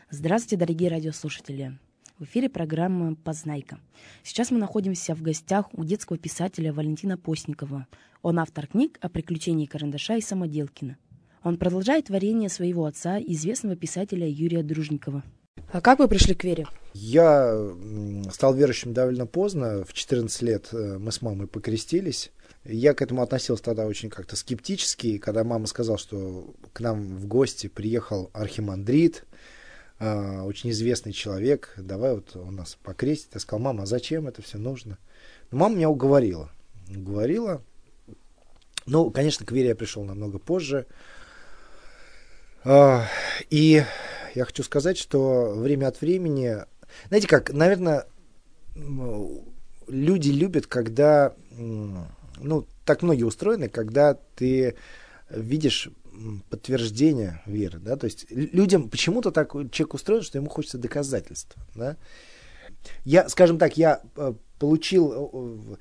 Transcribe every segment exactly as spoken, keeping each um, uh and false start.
Здравствуйте, дорогие радиослушатели! В эфире программа «Познайка». Сейчас мы находимся в гостях у детского писателя Валентина Постникова. Он автор книг о приключении карандаша и самоделкина. Он продолжает творение своего отца, известного писателя Юрия Дружникова. А как вы пришли к вере? Я стал верующим довольно поздно. В четырнадцать лет мы с мамой покрестились. Я к этому относился тогда очень как-то скептически. Когда мама сказала, что к нам в гости приехал архимандрит, очень известный человек, давай вот он нас покрестит. Я сказал: мама, а зачем это все нужно? Но мама меня уговорила. Уговорила. Ну, конечно, к вере я пришел намного позже. И я хочу сказать, что время от времени... Знаете как, наверное, люди любят, когда... Ну, так многие устроены, когда ты видишь подтверждение веры, да, то есть людям почему-то так человек устроен, что ему хочется доказательств, да. Я, скажем так, я получил,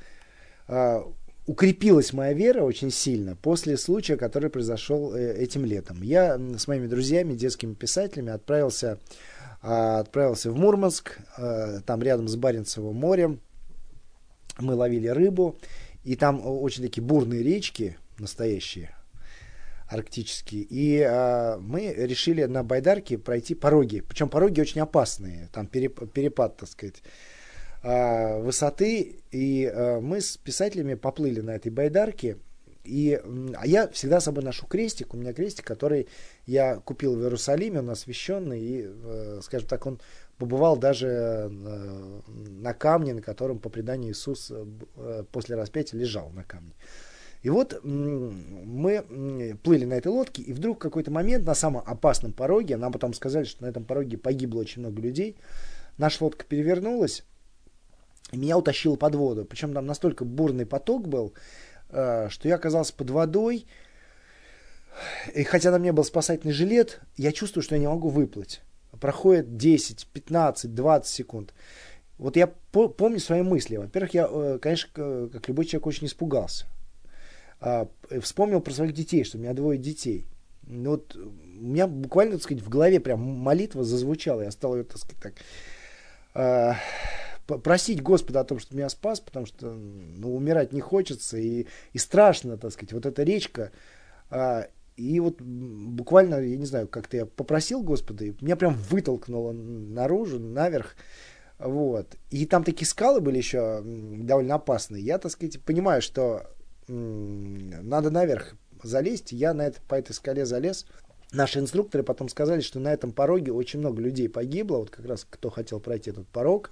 укрепилась моя вера очень сильно после случая, который произошел этим летом. Я с моими друзьями, детскими писателями отправился, отправился в Мурманск, там рядом с Баренцевым морем, мы ловили рыбу, и там очень такие бурные речки, настоящие, арктические. И а, мы решили на байдарке пройти пороги. Причем пороги очень опасные. Там переп, перепад, так сказать, а, высоты. И а, мы с писателями поплыли на этой байдарке. И, а я всегда с собой ношу крестик. У меня крестик, который я купил в Иерусалиме. Он освященный. И, а, скажем так, он побывал даже а, на камне, на котором, по преданию, Иисус а, после распятия лежал на камне. И вот мы плыли на этой лодке, и вдруг в какой-то момент на самом опасном пороге, нам потом сказали, что на этом пороге погибло очень много людей, наша лодка перевернулась, и меня утащило под воду. Причем там настолько бурный поток был, что я оказался под водой, и хотя на мне был спасательный жилет, я чувствую, что я не могу выплыть. Проходит десять, пятнадцать, двадцать секунд. Вот я по- помню свои мысли. Во-первых, я, конечно, как любой человек, очень испугался. Вспомнил про своих детей, что у меня двое детей. Ну, вот у меня буквально, так сказать, в голове прям молитва зазвучала. Я стал ее, так сказать, так, э, просить Господа о том, что меня спас, потому что ну, умирать не хочется и, и страшно, так сказать. Вот эта речка. Э, и вот буквально, я не знаю, как-то я попросил Господа, и меня прям вытолкнуло наружу, наверх. Вот. И там такие скалы были еще довольно опасные. Я, так сказать, понимаю, что надо наверх залезть. Я на это, по этой скале залез. Наши инструкторы потом сказали, что на этом пороге очень много людей погибло. Вот как раз кто хотел пройти этот порог.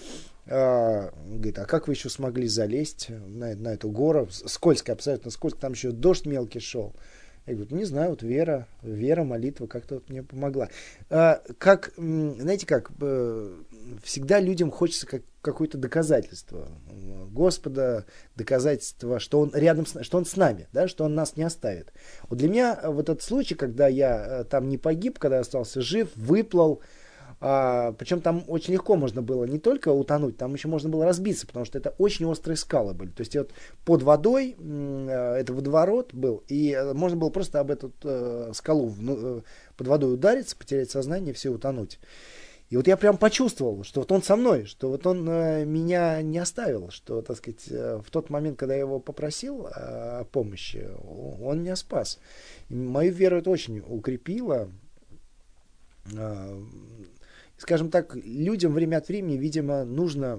А, говорит, а как вы еще смогли залезть на, на эту гору? Скользко, абсолютно скользко. Там еще дождь мелкий шел. Я говорю, не знаю, вот вера, вера, молитва как-то вот мне помогла. А, как, знаете как, всегда людям хочется как, какое-то доказательство Господа, доказательство, что Он рядом, с, что Он с нами, да, что Он нас не оставит. Вот для меня вот этот случай, когда я там не погиб, когда я остался жив, выплыл, а, причем там очень легко можно было не только утонуть, там еще можно было разбиться, потому что это очень острые скалы были. То есть вот под водой э, это водоворот был, и можно было просто об эту э, скалу ну, э, под водой удариться, потерять сознание и все, утонуть. И вот я прям почувствовал, что вот он со мной, что вот он э, меня не оставил, что, так сказать, э, в тот момент, когда я его попросил э, о помощи, он меня спас. И мою веру это очень укрепило. Э, Скажем так, людям время от времени, видимо, нужно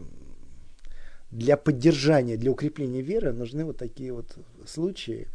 для поддержания, для укрепления веры, нужны вот такие вот случаи.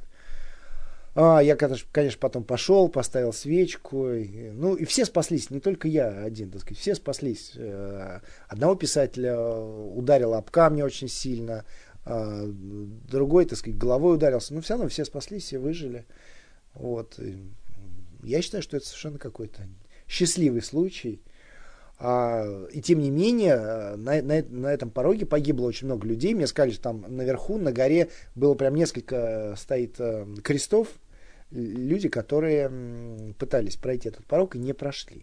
А, я, конечно, потом пошел, поставил свечку. И, ну, и все спаслись, не только я один, так сказать, все спаслись. Одного писателя ударило об камни очень сильно, другой, так сказать, головой ударился. Но все равно все спаслись, все выжили. Вот. Я считаю, что это совершенно какой-то счастливый случай. А, и тем не менее, на, на, на этом пороге погибло очень много людей. Мне сказали, что там наверху, на горе, было прям несколько стоит крестов. Люди, которые пытались пройти этот порог и не прошли.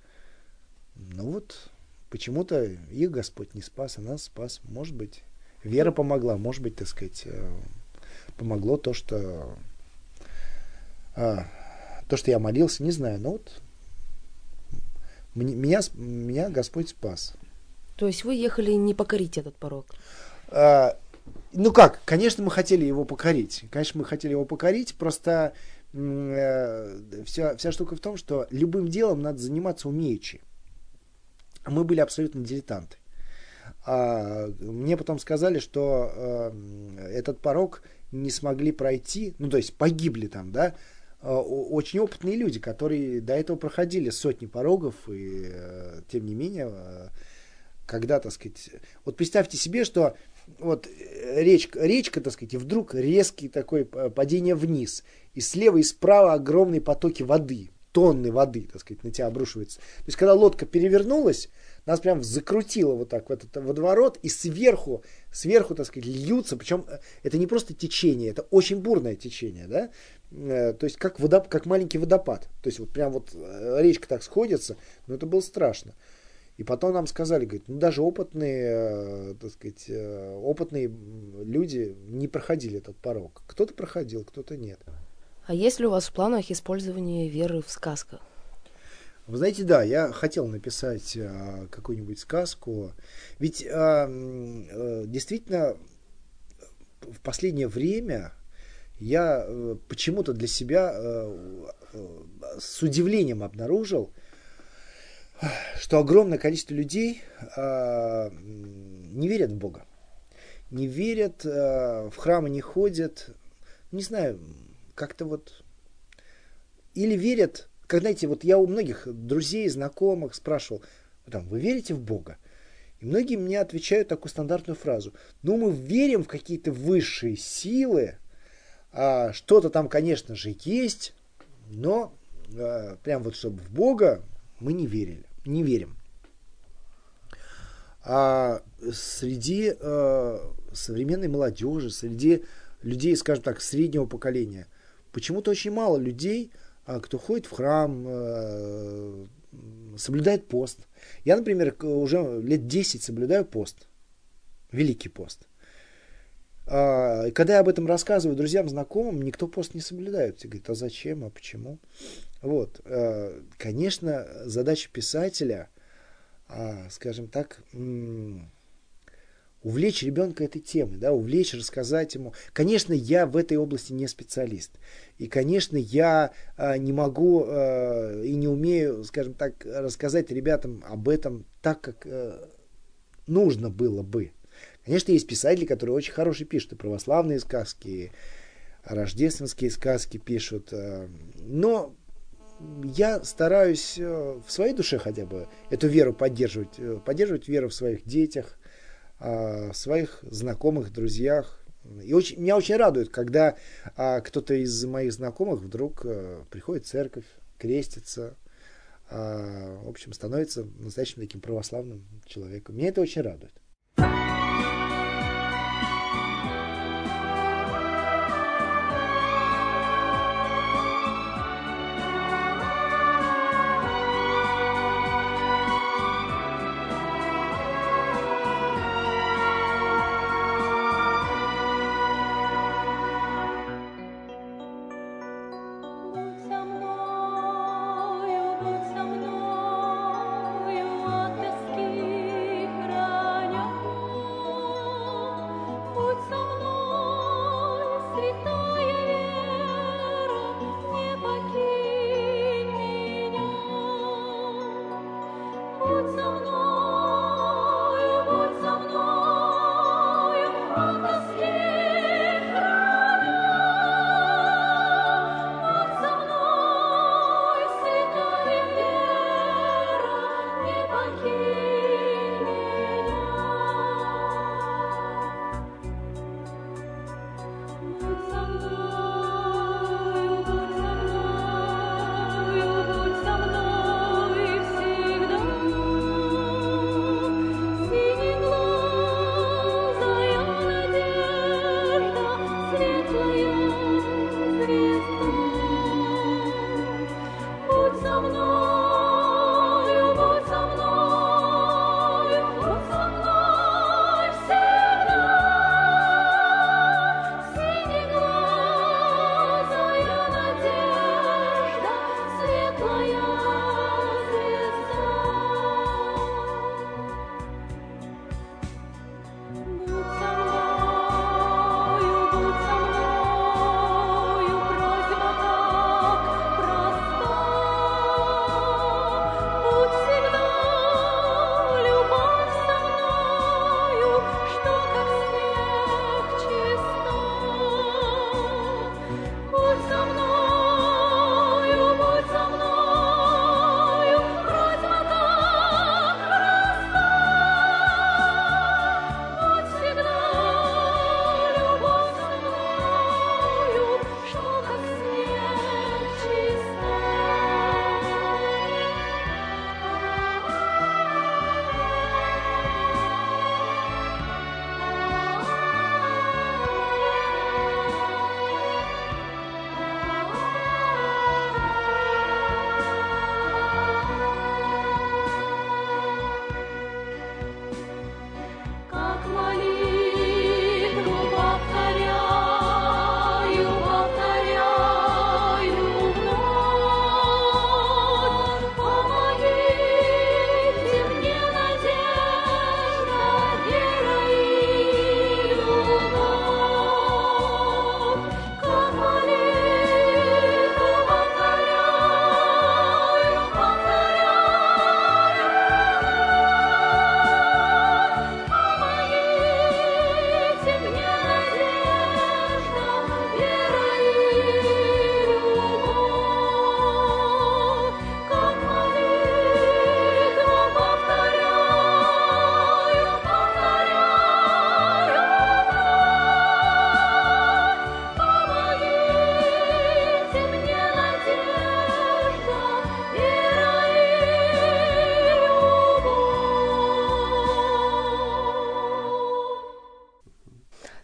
Ну вот, почему-то их Господь не спас, а нас спас. Может быть, вера помогла, может быть, так сказать, помогло то, что, а, то, что я молился, не знаю, но вот Мне, меня, меня Господь спас. То есть вы ехали не покорить этот порог? А, ну как, конечно, мы хотели его покорить. Конечно, мы хотели его покорить, просто э, вся, вся штука в том, что любым делом надо заниматься умеючи. Мы были абсолютно дилетанты. А, мне потом сказали, что э, этот порог не смогли пройти, ну то есть погибли там, да, э, очень опытные люди, которые до этого проходили сотни порогов, и э, тем не менее, э, когда, так сказать, вот представьте себе, что вот речка, речка, так сказать, и вдруг резкий такой падение вниз, и слева и справа огромные потоки воды, тонны воды, так сказать, на тебя обрушиваются. То есть, когда лодка перевернулась, нас прям закрутило вот так в этот водоворот, и сверху, сверху, так сказать, льются, причем это не просто течение, это очень бурное течение, да, то есть как, водоп, как маленький водопад, то есть вот прям вот речка так сходится, но это было страшно. И потом нам сказали, говорит, ну даже опытные, так сказать, опытные люди не проходили этот порог. Кто-то проходил, кто-то нет. А есть ли у вас в планах использование веры в сказках? Вы знаете, да, я хотел написать а, какую-нибудь сказку. Ведь а, а, действительно в последнее время я а, почему-то для себя а, а, с удивлением обнаружил, что огромное количество людей а, не верят в Бога. Не верят, а, в храмы не ходят. Не знаю, как-то вот... Или верят... Как, знаете, вот я у многих друзей, знакомых спрашивал, там, вы верите в Бога? И многие мне отвечают такую стандартную фразу. Ну, мы верим в какие-то высшие силы, а, что-то там, конечно же, есть, но а, прям вот чтобы в Бога мы не верили, не верим. А среди а, современной молодежи, среди людей, скажем так, среднего поколения, почему-то очень мало людей, кто ходит в храм, соблюдает пост. Я, например, уже лет десять соблюдаю пост. Великий пост. И когда я об этом рассказываю друзьям, знакомым, никто пост не соблюдает. Все говорят, а зачем, а почему? Вот. Конечно, задача писателя, скажем так, увлечь ребенка этой темой, да, увлечь, рассказать ему. Конечно, я в этой области не специалист. И, конечно, я а, не могу а, и не умею, скажем так, рассказать ребятам об этом так, как а, нужно было бы. Конечно, есть писатели, которые очень хорошие пишут и православные сказки, и рождественские сказки пишут. А, но я стараюсь а, в своей душе хотя бы эту веру поддерживать, поддерживать веру в своих детях, в своих знакомых, друзьях. И очень, меня очень радует, когда а, кто-то из моих знакомых вдруг а, приходит в церковь, крестится, а, в общем, становится настоящим таким православным человеком. Меня это очень радует. Со мною от тоски храня.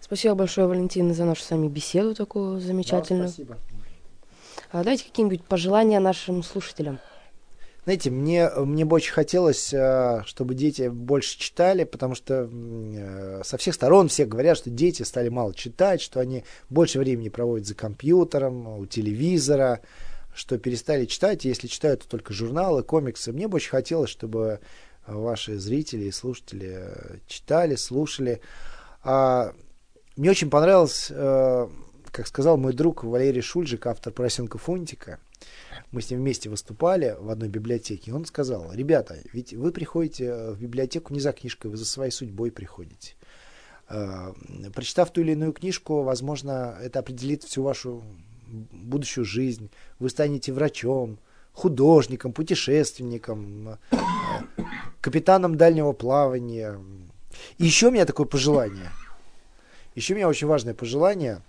Спасибо большое, Валентина, за нашу с вами беседу такую замечательную. Да, спасибо. А дайте какие-нибудь пожелания нашим слушателям. Знаете, мне, мне бы очень хотелось, чтобы дети больше читали, потому что со всех сторон все говорят, что дети стали мало читать, что они больше времени проводят за компьютером, у телевизора, что перестали читать, и если читают, то только журналы, комиксы. Мне бы очень хотелось, чтобы ваши зрители и слушатели читали, слушали. Мне очень понравилось, как сказал мой друг Валерий Шульжик, автор «Поросенка Фунтика». Мы с ним вместе выступали в одной библиотеке. И он сказал: ребята, ведь вы приходите в библиотеку не за книжкой, вы за своей судьбой приходите. Прочитав ту или иную книжку, возможно, это определит всю вашу будущую жизнь. Вы станете врачом, художником, путешественником, капитаном дальнего плавания. И еще у меня такое пожелание. Еще у меня очень важное пожелание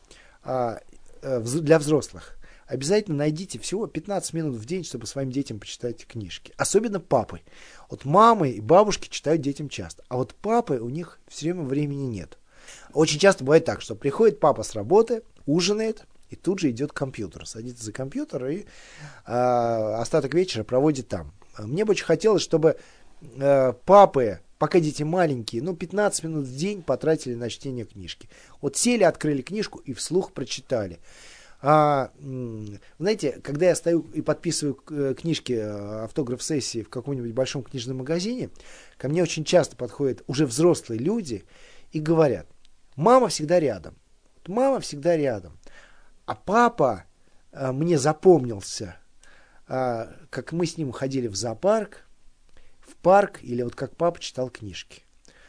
для взрослых. Обязательно найдите всего пятнадцать минут в день, чтобы своим детям почитать книжки. Особенно папы. Вот мамы и бабушки читают детям часто. А вот папы, у них все время времени нет. Очень часто бывает так, что приходит папа с работы, ужинает, и тут же идет к компьютеру. Садится за компьютер и э, остаток вечера проводит там. Мне бы очень хотелось, чтобы э, папы, пока дети маленькие, ну, пятнадцать минут в день потратили на чтение книжки. Вот сели, открыли книжку и вслух прочитали. А, знаете, когда я стою и подписываю книжки, автограф-сессии в каком-нибудь большом книжном магазине, ко мне очень часто подходят уже взрослые люди и говорят: мама всегда рядом, мама всегда рядом, а папа а, мне запомнился, а, как мы с ним ходили в зоопарк, в парк, или вот как папа читал книжки.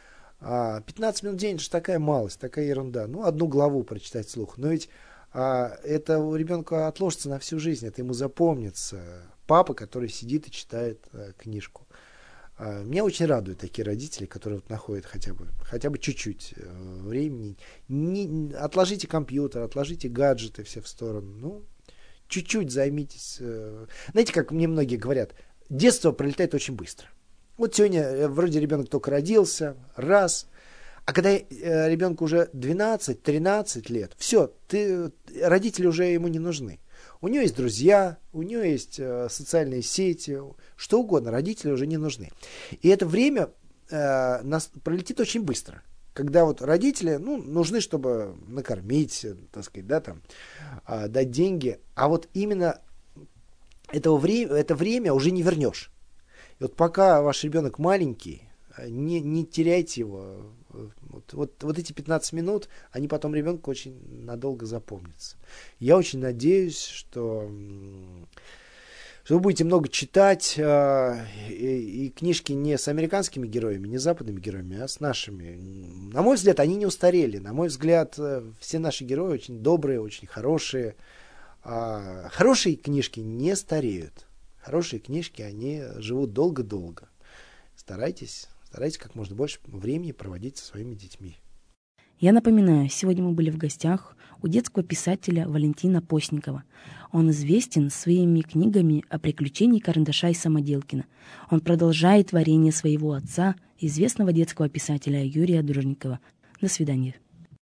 А, пятнадцать минут в день — это же такая малость, такая ерунда. Ну, одну главу прочитать вслух, но ведь А это у ребенка отложится на всю жизнь, это ему запомнится. Папа, который сидит и читает а, книжку. А, меня очень радуют такие родители, которые вот находят хотя бы, хотя бы чуть-чуть а, времени. Не, отложите компьютер, отложите гаджеты все в сторону. Ну, чуть-чуть займитесь. А. Знаете, как мне многие говорят, детство пролетает очень быстро. Вот сегодня вроде ребенок только родился, раз. А когда э, ребенку уже двенадцать-тринадцать лет, все, ты, родители уже ему не нужны. У него есть друзья, у него есть э, социальные сети, что угодно, родители уже не нужны. И это время э, нас пролетит очень быстро. Когда вот родители, ну, нужны, чтобы накормить, так сказать, да, там, э, дать деньги. А вот именно этого вре- это время уже не вернешь. И вот пока ваш ребенок маленький, не, не теряйте его. Вот, вот, вот эти пятнадцать минут, они потом ребенку очень надолго запомнятся. Я очень надеюсь, что, что вы будете много читать, э, и, и книжки не с американскими героями, не с западными героями, а с нашими. На мой взгляд, они не устарели. На мой взгляд, все наши герои очень добрые, очень хорошие. А хорошие книжки не стареют. Хорошие книжки, они живут долго-долго. Старайтесь. Старайтесь как можно больше времени проводить со своими детьми. Я напоминаю, сегодня мы были в гостях у детского писателя Валентина Постникова. Он известен своими книгами о приключениях Карандаша и Самоделкина. Он продолжает творение своего отца, известного детского писателя Юрия Дружникова. До свидания.